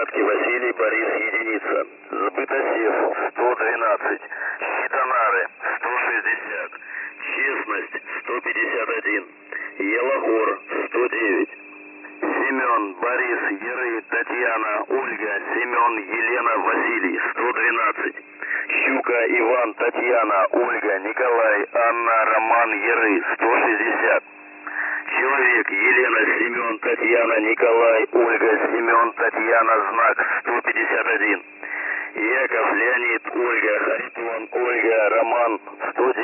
порядке. Василий Борис единица. Сбытосев 112. Щитонары 160. Честность 151. Елохор 109. Семен, Борис, Еры, Татьяна, Ольга, Семен, Елена, Василий 112. Щука, Иван, Татьяна, Ольга, Николай, Анна, Роман, Еры 160. Человек, Елена, Семен, Татьяна, Николай, Ольга, Семен, Татьяна, знак 151. Яков, Леонид, Ольга, Харитон, Ольга, Роман 110.